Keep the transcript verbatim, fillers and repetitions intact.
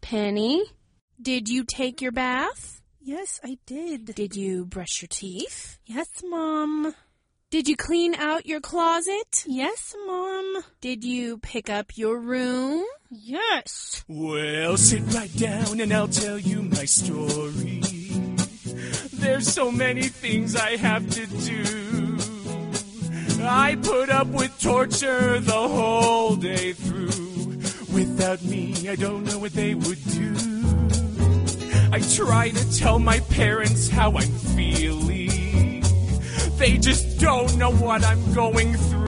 Penny, did you take your bath? Yes, I did. Did you brush your teeth? Yes, Mom. Did you clean out your closet? Yes, Mom. Did you pick up your room? Yes. Well, sit right down and I'll tell you my story. There's so many things I have to do. I put up with torture the whole day through. Without me, I don't know what they would do. I try to tell my parents how I'm feeling. They just don't know what I'm going through.